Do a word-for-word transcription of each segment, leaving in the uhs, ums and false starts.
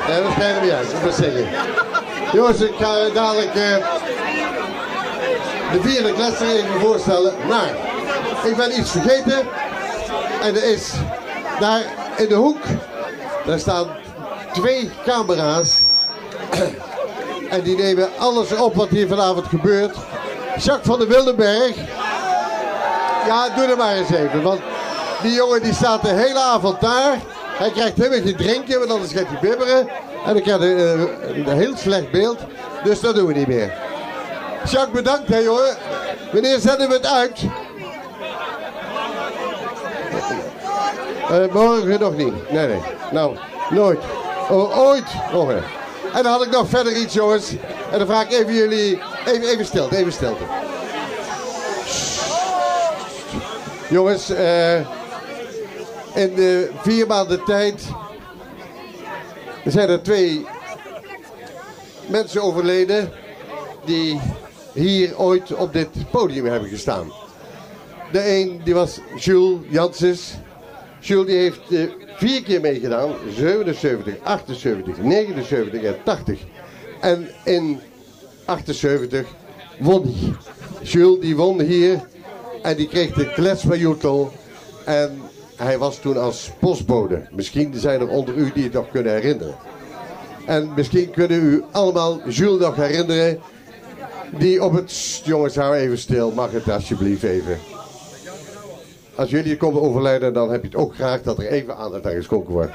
Ja, dat schijnt er niet uit, dat moet zeggen. Jongens, ik ga dadelijk uh, de vierde kletser even voorstellen. Maar, ik ben iets vergeten. En er is daar in de hoek, daar staan twee camera's. En die nemen alles op wat hier vanavond gebeurt. Jacques van der Wildenberg. Ja, doe er maar eens even. Want die jongen die staat de hele avond daar. Hij krijgt helemaal geen drinkje, want anders gaat hij bibberen. En dan krijgt hij uh, een heel slecht beeld. Dus dat doen we niet meer. Jacques, bedankt hè jongen. Wanneer zetten we het uit? Uh, morgen nog niet. Nee, nee. Nou, nooit. Oh, ooit. Oh, nee. En dan had ik nog verder iets, jongens. En dan vraag ik even jullie... Even, even stilte, even stilte. Jongens, uh, in de vier maanden tijd... zijn er twee mensen overleden... die hier ooit op dit podium hebben gestaan. De een, die was Jules Janssens. Jules die heeft uh, vier keer meegedaan. zevenenzeventig, achtenzeventig, negenenzeventig en tachtig. En in achtenzeventig won hij. Jules die won hier. En die kreeg de kletsmajoetel. En hij was toen als postbode. Misschien zijn er onder u die het nog kunnen herinneren. En misschien kunnen u allemaal Jules nog herinneren. Die op het... Jongens, hou even stil. Mag het alsjeblieft even. Als jullie komen overlijden, dan heb je het ook graag dat er even aandacht aan geschonken wordt.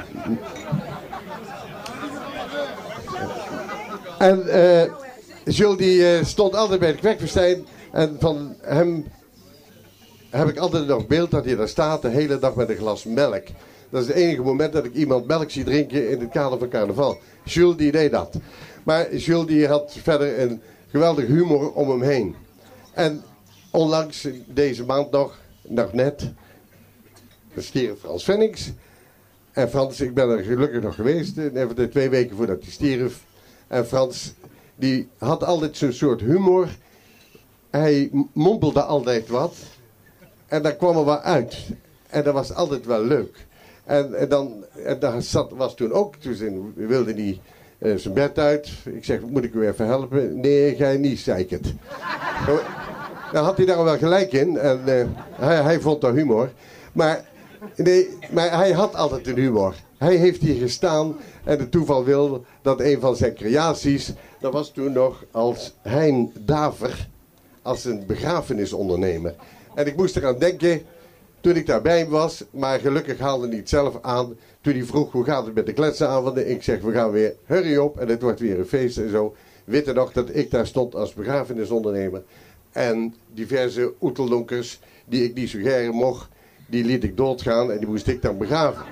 En uh, Jules die uh, stond altijd bij het kwekfestijn. En van hem heb ik altijd nog beeld dat hij daar staat de hele dag met een glas melk. Dat is het enige moment dat ik iemand melk zie drinken in het kader van carnaval. Jules die deed dat. Maar Jules die had verder een geweldig humor om hem heen. En onlangs deze maand nog, nog net, stierf Frans Fennings. En Frans, ik ben er gelukkig nog geweest, even de twee weken voordat hij stierf. En Frans, die had altijd zo'n soort humor. Hij mompelde altijd wat. En dan kwam er wat uit. En dat was altijd wel leuk. En, en dan en daar zat, was toen ook, toen wilde hij uh, zijn bed uit. Ik zeg, moet ik u even helpen? Nee, ga je niet, zei ik het. Dan had hij daar wel gelijk in. En uh, hij, hij vond dat humor. Maar, nee, maar hij had altijd een humor. Hij heeft hier gestaan en het toeval wil dat een van zijn creaties, dat was toen nog als Hein Daver, als een begrafenisondernemer. En ik moest eraan denken toen ik daarbij was, maar gelukkig haalde hij het zelf aan. Toen hij vroeg hoe gaat het met de kletsavonden, ik zeg we gaan weer, hurry op en het wordt weer een feest en zo. Weet je nog dat ik daar stond als begrafenisondernemer en diverse oeteldonkers die ik niet suggereren mocht, die liet ik doodgaan en die moest ik dan begraven.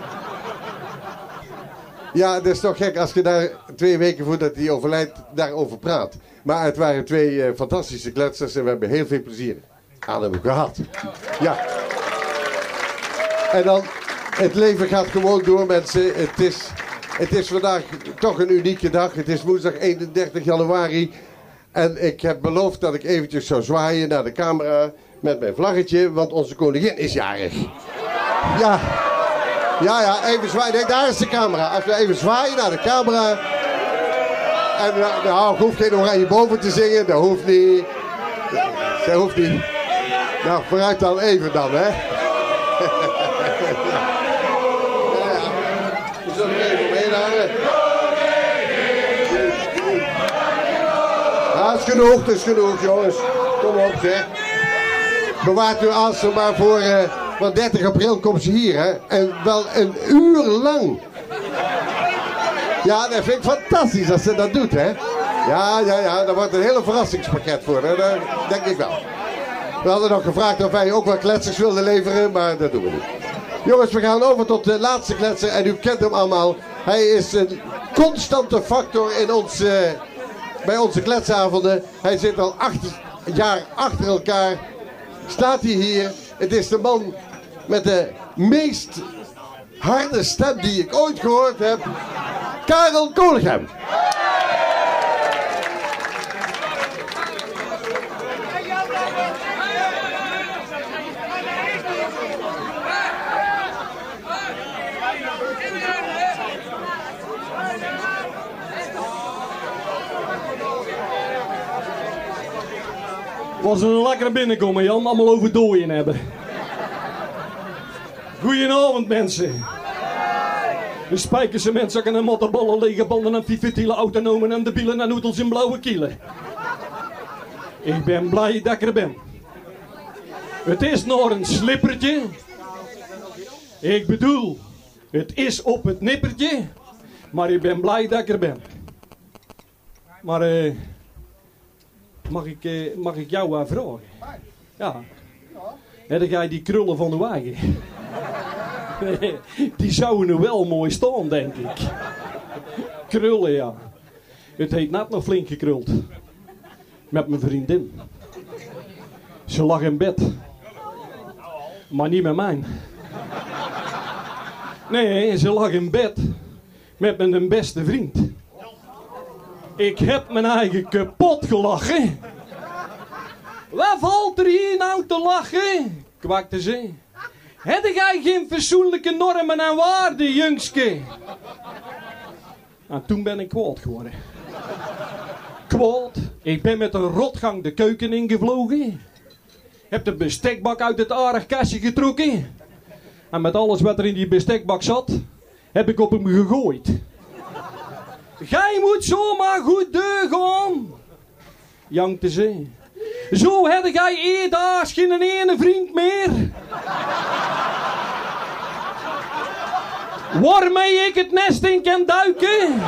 Ja, dat is toch gek als je daar twee weken voordat hij overlijdt daarover praat. Maar het waren twee uh, fantastische kletsers en we hebben heel veel plezier aan hem gehad. Ja. En dan, het leven gaat gewoon door mensen. Het is, het is vandaag toch een unieke dag. Het is woensdag eenendertig januari. En ik heb beloofd dat ik eventjes zou zwaaien naar de camera met mijn vlaggetje, want onze koningin is jarig. Ja. Ja, ja, even zwaaien. Nee, daar is de camera. Als we even zwaaien naar de camera. En nou, ik hoef geen oranje boven te zingen. Dat hoeft niet. Dat hoeft niet. Nou, vooruit dan even dan, hè. Ja, ja. We zullen er even omheen hangen. Ja, dat is genoeg, dat is genoeg, jongens. Kom op, zeg. Bewaart uw aanstel maar voor... Uh, Want dertig april komt ze hier, hè. En wel een uur lang. Ja, dat vind ik fantastisch als ze dat doet, hè. Ja, ja, ja. Daar wordt een hele verrassingspakket voor, hè. Dat denk ik wel. We hadden nog gevraagd of wij ook wat kletsers wilden leveren, maar dat doen we niet. Jongens, we gaan over tot de laatste kletser. En u kent hem allemaal. Hij is een constante factor in ons, uh, bij onze kletsavonden. Hij zit al acht jaar achter elkaar. Staat hij hier. Het is de man met de meest harde stem die ik ooit gehoord heb. Karel Kolegem. Was een lekkere binnenkomen, Jan. Allemaal over dooien hebben. Goedenavond, mensen. De spijkerse mensen en mottenballen, lege banden en fifitiele autonomen en de bielen en noedels in blauwe kielen. Ik ben blij dat ik er ben. Het is nog een slippertje. Ik bedoel, het is op het nippertje. Maar ik ben blij dat ik er ben. Maar eh, mag, ik, eh, mag ik jou wat vragen? Ja. Heb jij die krullen van de wagen? Die zouden nu wel mooi staan, denk ik. Krullen, ja. Het heeft net nog flink gekruld. Met mijn vriendin. Ze lag in bed. Maar niet met mij. Nee, ze lag in bed. Met mijn beste vriend. Ik heb mijn eigen kapot gelachen. Waar valt er hier nou te lachen? Kwakte ze. Heb jij geen fatsoenlijke normen en waarden, jongske? En toen ben ik kwaad geworden. Kwaad. Ik ben met een rotgang de keuken ingevlogen. Heb de bestekbak uit het aardig kastje getrokken. En met alles wat er in die bestekbak zat, heb ik op hem gegooid. Gij moet zomaar goed deugen, jankte ze. Zo heb jij eerdaags geen ene vriend meer. Waarmee ik het nest in kan duiken.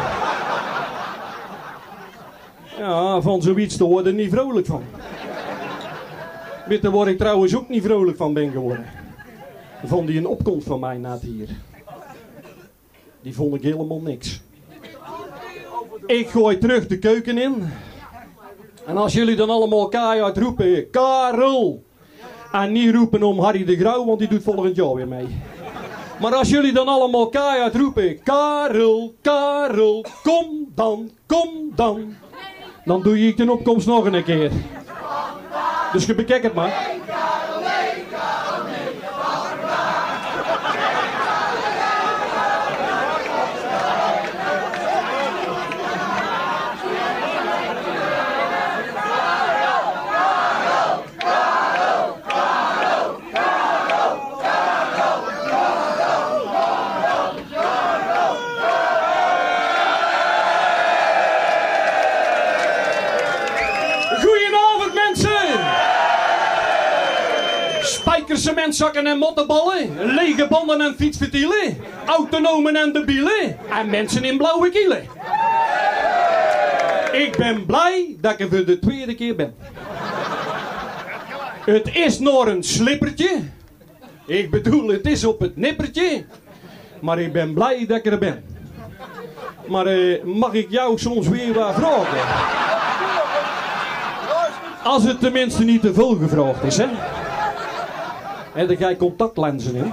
Ja, van zoiets te worden niet vrolijk van. Weet je waar ik trouwens ook niet vrolijk van ben geworden? Van die een opkomst van mij net hier. Die vond ik helemaal niks. Ik gooi terug de keuken in. En als jullie dan allemaal keihard roepen, Karel. En niet roepen om Harry de Grauw, want die doet volgend jaar weer mee. Maar als jullie dan allemaal keihard roepen, Karel, Karel, kom dan, kom dan. Dan doe je de opkomst nog een keer. Dus je bekijk het maar. Cementzakken en mottenballen, lege banden en fietsvertielen, autonomen en debielen en mensen in blauwe kielen. Ik ben blij dat ik er voor de tweede keer ben. Het is nog een slippertje. Ik bedoel, het is op het nippertje. Maar ik ben blij dat ik er ben. Maar uh, mag ik jou soms weer wat vragen? Als het tenminste niet te veel gevraagd is, hè? Heb jij contactlenzen in?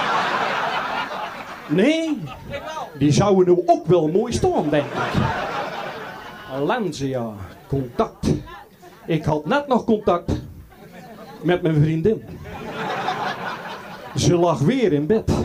Nee, die zouden nu ook wel mooi staan, denk ik. Lenzen, ja. Contact. Ik had net nog contact met mijn vriendin. Ze lag weer in bed.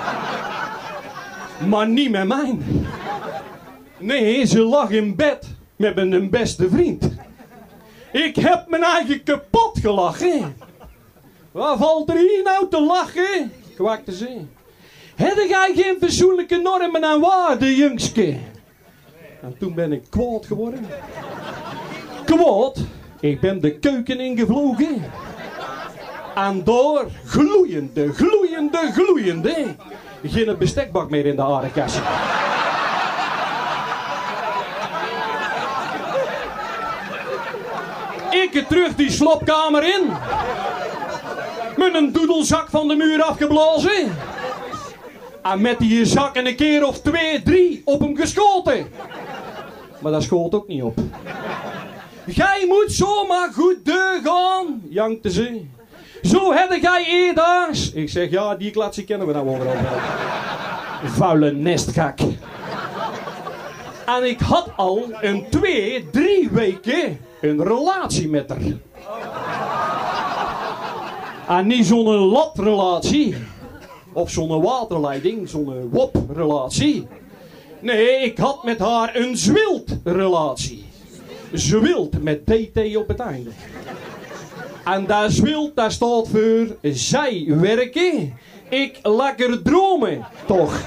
Maar niet met mij. Nee, ze lag in bed met mijn beste vriend. Ik heb mijn eigen kapot gelachen. Waar valt er hier nou te lachen? Kwakte ze. Heb jij geen fatsoenlijke normen en waarden, jongske? En toen ben ik kwaad geworden. Kwaad? Ik ben de keuken ingevlogen. En door gloeiende, gloeiende, gloeiende. Geen bestekbak meer in de aardekastje. Ik terug die slopkamer in. Met een doedelzak van de muur afgeblazen. En met die zak een keer of twee, drie op hem geschoten. Maar dat schoot ook niet op. Gij moet zomaar goed deugen, jankte ze. Zo heb jij eerdaags. Ik zeg, ja, die klatsie kennen we nou overal wel. Vuile nestkak. En ik had al een twee, drie weken een relatie met haar. En niet zo'n latrelatie. Of zo'n waterleiding, zo'n wop-relatie. Nee, ik had met haar een zwiltrelatie. Zwilt met D T op het einde. En dat zwilt, dat staat voor zij werken, ik lekker dromen, toch?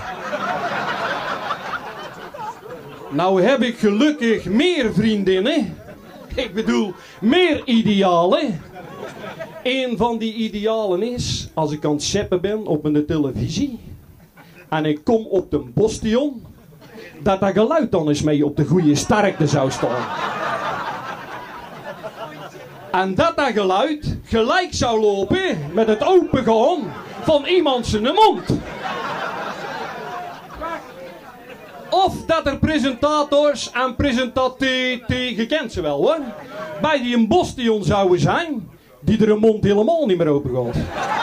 Nou heb ik gelukkig meer vriendinnen. Ik bedoel, meer idealen. Een van die idealen is, als ik aan het zeppen ben op mijn televisie en ik kom op de Bostion, dat dat geluid dan eens mee op de goede sterkte zou staan. En dat dat geluid gelijk zou lopen met het opengaan van iemand zijn mond. Of dat er presentators en presentatoren, gekend ze wel hoor, bij die een Bostion zouden zijn, die er een mond helemaal niet meer open gaat.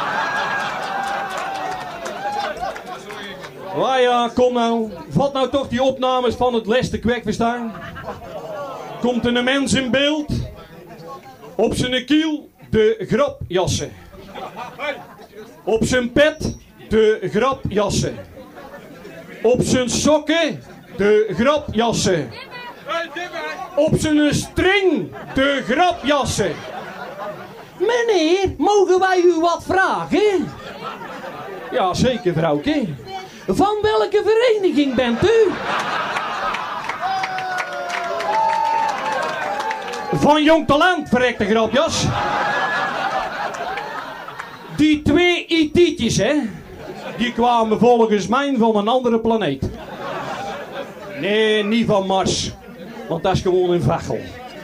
Ah ja, kom nou. Vat nou toch die opnames van het Leste Kwekfestijn. Komt er een mens in beeld. Op zijn kiel de grapjassen. Op zijn pet de grapjassen. Op zijn sokken de grapjassen. Op zijn string de grapjassen. Meneer, mogen wij u wat vragen? Ja, zeker vrouwke. Van welke vereniging bent u? Van Jong Talent, verrekte grapjas. Die twee I T'tjes, hè, die kwamen volgens mij van een andere planeet. Nee, niet van Mars. Want dat is gewoon een vachel.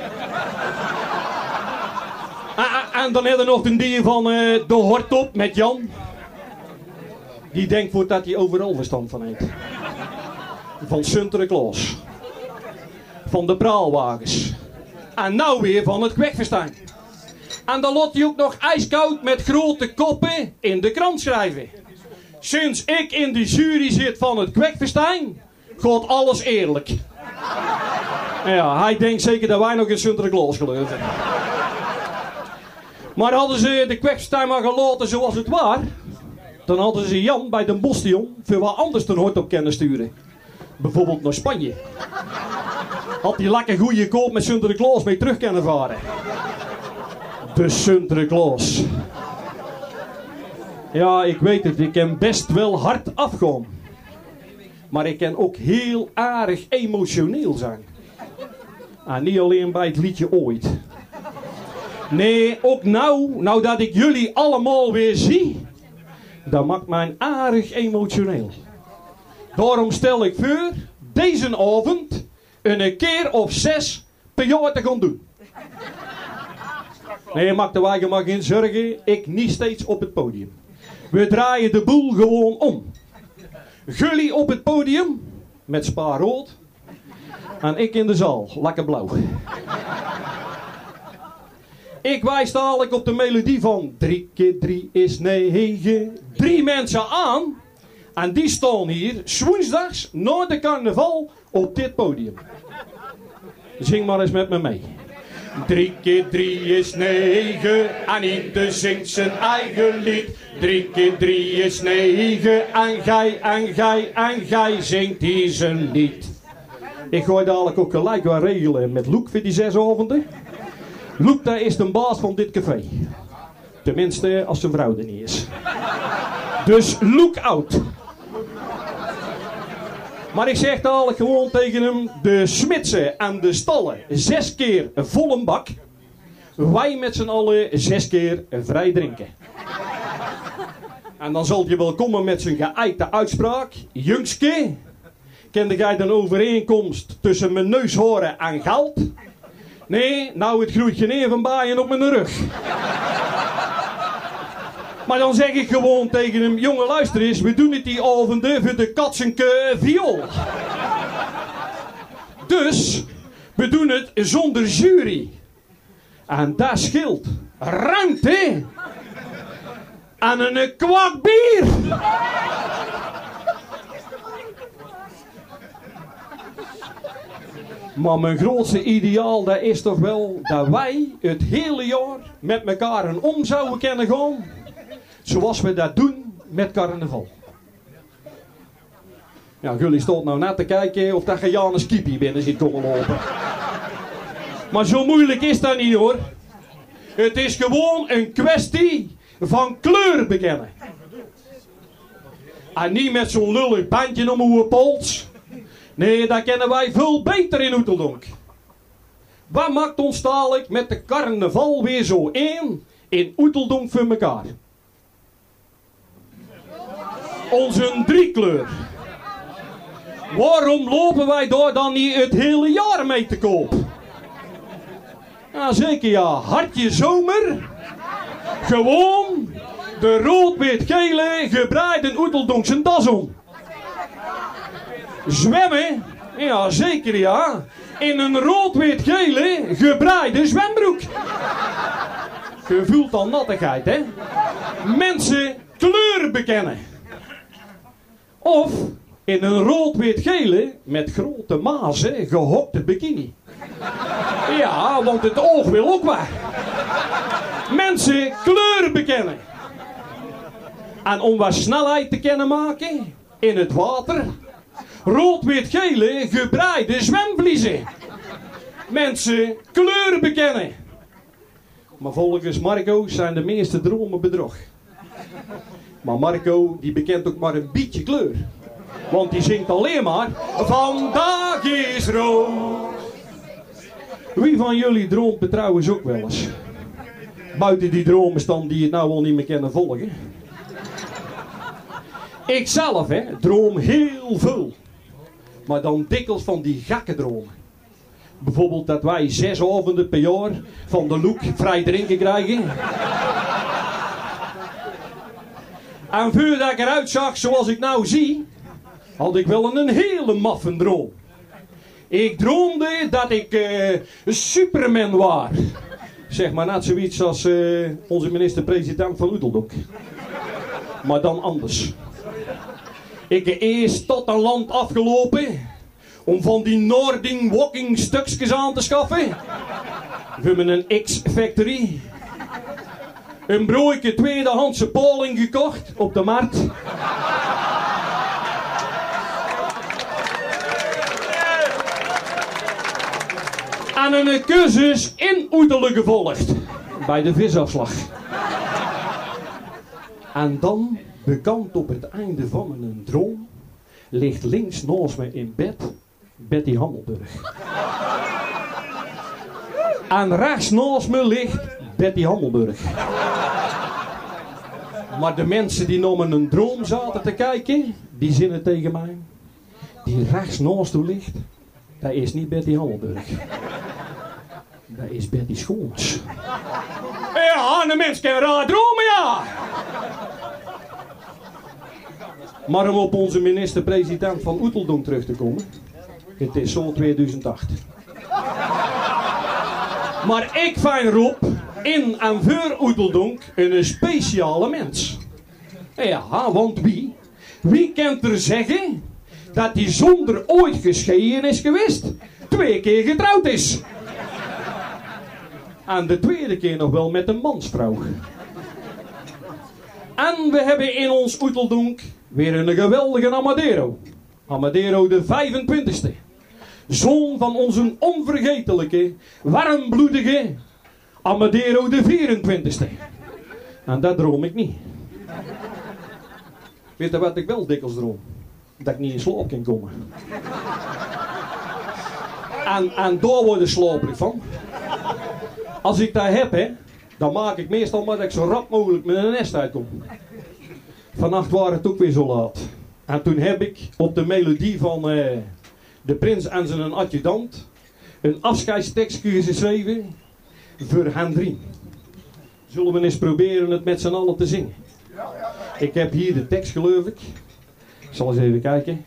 En dan hebben we nog een dier van uh, de Hortop met Jan. Die denkt voor dat hij overal verstand van heeft. Van Sinterklaas. Van de praalwagens. En nou weer van het Kwekfestijn. En dan laat hij ook nog ijskoud met grote koppen in de krant schrijven. Sinds ik in de jury zit van het Kwekfestijn, gaat alles eerlijk. En ja, hij denkt zeker dat wij nog in Sinterklaas geloven. Maar hadden ze de Kwekfestijn maar gelaten zoals het was, dan hadden ze Jan bij de Bostion voor wat anders ten Hortop kunnen sturen. Bijvoorbeeld naar Spanje. Had hij lekker goede koop met Sinterklaas mee terug kunnen varen. De Sinterklaas. Ja, ik weet het, ik kan best wel hard afgaan. Maar ik kan ook heel aardig emotioneel zijn. En niet alleen bij het liedje Ooit. Nee, ook nou, nou dat ik jullie allemaal weer zie, dat maakt mij aardig emotioneel. Daarom stel ik voor, deze avond, een keer of zes per jaar te gaan doen. Nee, maak de wagen maar geen zorgen, ik niet steeds op het podium. We draaien de boel gewoon om. Jullie op het podium, met spaarrood, en ik in de zaal, lekker blauw. Ik wijs dadelijk op de melodie van drie keer drie is negen. Drie mensen aan. En die staan hier, 's woensdags, na de carnaval, op dit podium. Zing maar eens met me mee. Drie keer drie is negen. En ieder zingt zijn eigen lied. Drie keer drie is negen. En gij, en gij, en gij zingt hier zijn lied. Ik gooi dadelijk ook gelijk wat regelen met Loek voor die zes avonden. Loek, daar is de baas van dit café. Tenminste, als zijn vrouw er niet is. Dus look out. Maar ik zeg dadelijk gewoon tegen hem, de smidsen en de stallen zes keer vol een bak. Wij met z'n allen zes keer vrij drinken. En dan zal je wel komen met zijn geëikte uitspraak. Jungske, kende jij de overeenkomst tussen mijn neushoren en geld? Nee, nou het groeit geen even baaien op mijn rug. Maar dan zeg ik gewoon tegen hem, jongen luister eens, we doen het die avonden voor de katsenke viool. Dus, we doen het zonder jury. En dat scheelt ruimte en een kwak bier. Maar mijn grootste ideaal, dat is toch wel dat wij het hele jaar met elkaar en om zouden kunnen gaan. Zoals we dat doen met carnaval. Ja, jullie stond nou net te kijken of dat je Janus Kiepie binnen zit komen lopen. Maar zo moeilijk is dat niet hoor. Het is gewoon een kwestie van kleur bekennen. En niet met zo'n lullig bandje om uw pols. Nee, dat kennen wij veel beter in Oeteldonk. Wat maakt ons dadelijk met de carnaval weer zo één in Oeteldonk voor elkaar? Onze driekleur. Waarom lopen wij daar dan niet het hele jaar mee te koop? Ja, zeker ja, hartje zomer. Gewoon de rood-wit-gele gebreide Oeteldonkse das om. Zwemmen, ja zeker ja, in een rood-wit-gele gebreide zwembroek. Je voelt al nattigheid, hè? Mensen kleur bekennen. Of in een rood-wit-gele met grote mazen gehokte bikini. Ja, want het oog wil ook weg. Mensen kleur bekennen. En om wat snelheid te kennen maken in het water, rood-wit-gele gebreide zwemvliezen. Mensen kleur bekennen. Maar volgens Marco zijn de meeste dromen bedrog. Maar Marco die bekent ook maar een beetje kleur. Want die zingt alleen maar vandaag is rood. Wie van jullie droomt trouwens ook wel eens? Buiten die dromen dan die het nou al niet meer kunnen volgen. Ik zelf hè, droom heel veel. Maar dan dikwijls van die gekke dromen. Bijvoorbeeld dat wij zes avonden per jaar van de Loek vrij drinken krijgen. En voordat ik eruit zag zoals ik nou zie, had ik wel een hele maffe droom. Ik droomde dat ik uh, Superman was. Zeg maar net zoiets als uh, onze minister-president van Oeteldonk. Maar dan anders. Ik heb eerst tot een land afgelopen om van die Noording walking stukjes aan te schaffen. We hebben een X-Factory. Een broodje tweedehandse poling gekocht op de markt. En een cursus in Oetelen gevolgd. Bij de visafslag. En dan, bekend op het einde van een droom, ligt links naast me in bed Betty Hammelburg. En rechts naast me ligt Betty Hammelburg. Maar de mensen die naar een droom zaten te kijken, die zinnen tegen mij. Die rechts naast u ligt, dat is niet Betty Hammelburg. Dat is Betty Schoons. Ja, de mens kan raar dromen, ja. Maar om op onze minister-president van Oeteldonk terug te komen. Het is zo tweeduizend acht. Maar ik vind Rob in en voor Oeteldonk een speciale mens. Ja, want wie? Wie kan er zeggen dat hij zonder ooit gescheiden is geweest, twee keer getrouwd is? En de tweede keer nog wel met een mansvrouw. En we hebben in ons Oeteldonk weer een geweldige Amadero. Amadero de vijfentwintigste. Zoon van onze onvergetelijke, warmbloedige Amadero de vierentwintigste. En dat droom ik niet. Weet je wat ik wel dikwijls droom? Dat ik niet in slaap kan komen. En, en daar word ik slaperig van. Als ik dat heb, hè, dan maak ik meestal maar dat ik zo rap mogelijk met een nest uitkom. Vannacht waren het ook weer zo laat. En toen heb ik op de melodie van uh, de prins en zijn adjudant een afscheidstekstje geschreven voor Hendrien. Zullen we eens proberen het met z'n allen te zingen? Ik heb hier de tekst, geloof ik. Ik zal eens even kijken.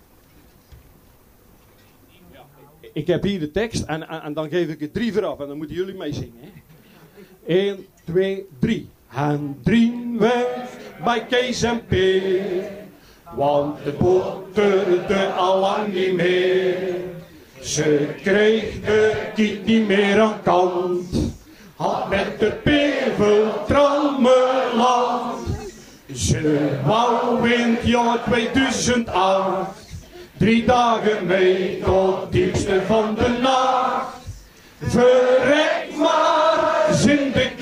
Ik heb hier de tekst en, en, en dan geef ik het drie vooraf en dan moeten jullie meezingen. één, twee, drie. Hendrien weg bij Kees en Peer, want de botterde al lang niet meer. Ze kreeg de kiet niet meer aan kant, had met de pevel trammeland. Ze wou in het jaar tweeduizend acht drie dagen mee tot diepste van de nacht. Verrek maar, zin de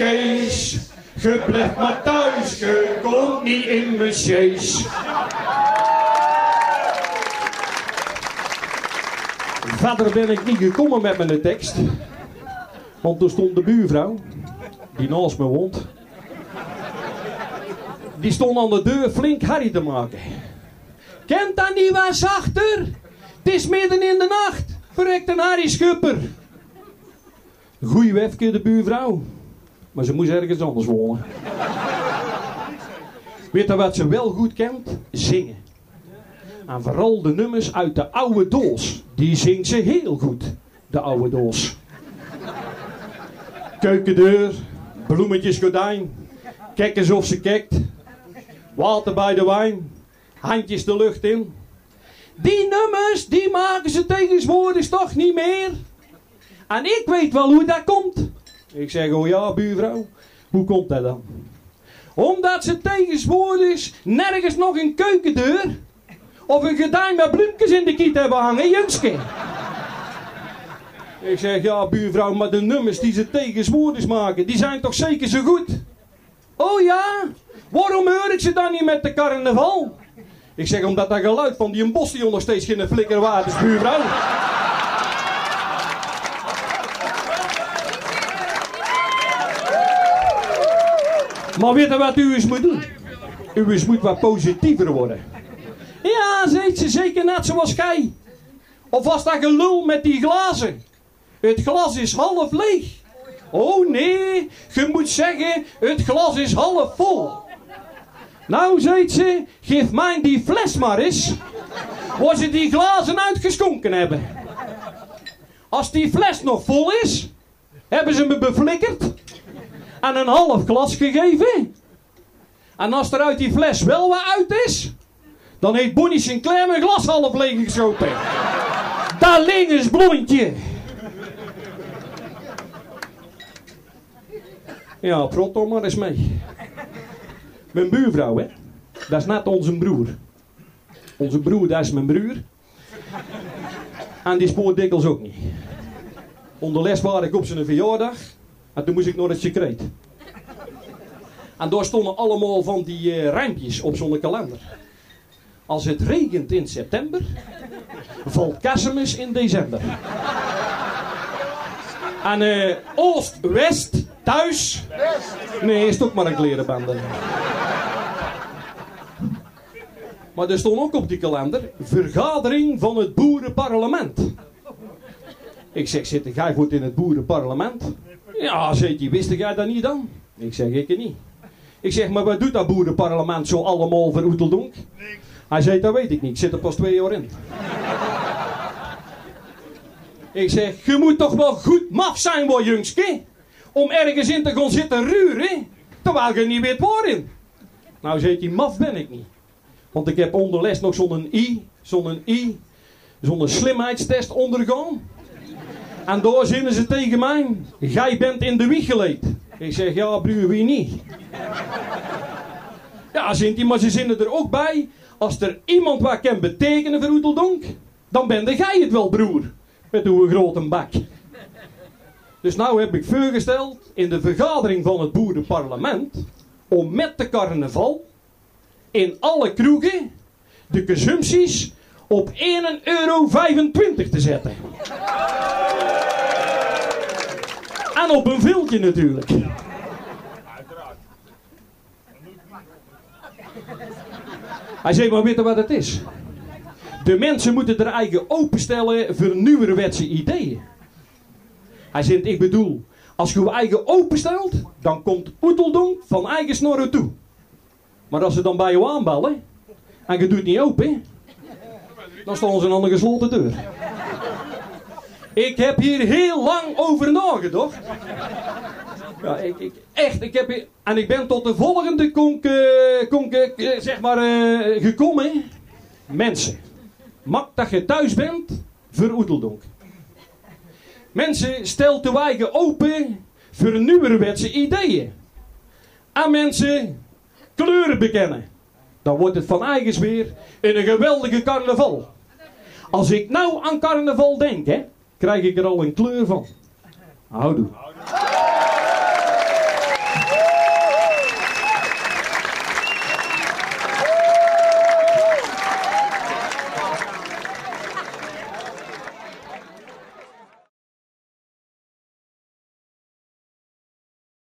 Ge blijft maar thuis, ge komt niet in mijn sjees. Verder ben ik niet gekomen met mijn tekst. Want er stond de buurvrouw, die naast me woont. Die stond aan de deur flink herrie te maken. Kent dat niet wat zachter? Het is midden in de nacht. Verrekt een Harry Schupper. Goeie wefke de buurvrouw. Maar ze moest ergens anders wonen. Weet je wat ze wel goed kent? Zingen. En vooral de nummers uit de oude doos. Die zingt ze heel goed. De oude doos. Keukendeur. Bloemetjes gordijn. Kijk eens of ze kijkt. Water bij de wijn. Handjes de lucht in. Die nummers, die maken ze tegenwoordig toch niet meer. En ik weet wel hoe dat komt. Ik zeg, oh ja, buurvrouw. Hoe komt dat dan? Omdat ze tegenwoordig nergens nog een keukendeur of een gordijn met bloempjes in de kiet hebben hangen, Junske. Ik zeg, ja, buurvrouw, maar de nummers die ze tegenwoordig maken, die zijn toch zeker zo goed? Oh ja? Waarom hoor ik ze dan niet met de carnaval? Ik zeg, omdat dat geluid van die een bostion nog steeds geen flikker waard is, buurvrouw. Maar weet je wat u eens moet doen? U eens moet wat positiever worden. Ja, zegt ze, zeker net zoals gij. Of was dat gelul met die glazen? Het glas is half leeg. Oh nee, je moet zeggen, het glas is half vol. Nou, zegt ze, geef mij die fles maar eens, waar ze die glazen uitgeschonken hebben. Als die fles nog vol is, hebben ze me beflikkerd en een half glas gegeven. En als er uit die fles wel wat uit is, dan heeft Bonnie Sinclair mijn glas half leeg geschoten. Daar ligt eens blondje. Ja, prot toch maar eens mee. Mijn buurvrouw, hè. Dat is net onze broer. Onze broer, dat is mijn broer. En die spoort dikwijls ook niet. Onderles was ik op zijn verjaardag. En toen moest ik naar het secreet. En daar stonden allemaal van die uh, rijmpjes op zo'n kalender. Als het regent in september, valt kerstmis in december. En uh, oost, west, thuis. Nee, is toch maar een klerenbende. Maar er stond ook op die kalender vergadering van het boerenparlement. Ik zeg, zit jij goed in het boerenparlement? Ja, zegt hij, wist jij dat niet dan? Ik zeg, ik het niet. Ik zeg, maar wat doet dat boerenparlement zo allemaal voor Oeteldonk? Hij zei, dat weet ik niet, ik zit er pas twee jaar in. Ik zeg, je moet toch wel goed maf zijn, hoor, jongske, om ergens in te gaan zitten ruren, terwijl je niet weet waarin. Nou, zegt hij, maf ben ik niet. Want ik heb onderles nog zo'n I, zo'n I, zo'n slimheidstest ondergaan. En daar zinnen ze tegen mij, jij bent in de wieg geleid. Ik zeg, ja broer, wie niet? Ja, zint hij, maar ze zinnen er ook bij, als er iemand wat kan betekenen voor Oeteldonk, dan ben jij het wel, broer. Met uw grote bak. Dus nou heb ik voorgesteld in de vergadering van het boerenparlement om met de carnaval in alle kroegen de consumpties op één euro vijfentwintig te zetten. En op een viltje natuurlijk. Hij zei, maar weet je wat het is? De mensen moeten er eigen openstellen voor nieuwerwetse ideeën. Hij zegt, ik bedoel, als je je eigen openstelt, dan komt Oeteldonk van eigen snorren toe. Maar als ze dan bij je aanbellen, en je doet niet open, dan staan ze aan de gesloten deur. Ik heb hier heel lang over nagedacht. Ja, ik, ik, echt, ik heb hier, en ik ben tot de volgende konk, uh, konk uh, zeg maar, uh, gekomen. Mensen, mak dat je thuis bent voor Oeteldonk. Mensen, stel te eigen open voor nieuwerwetse ideeën. En mensen, kleuren bekennen. Dan wordt het van eigens weer in een geweldige carnaval. Als ik nou aan carnaval denk, hè, krijg ik er al een kleur van. Houdoe.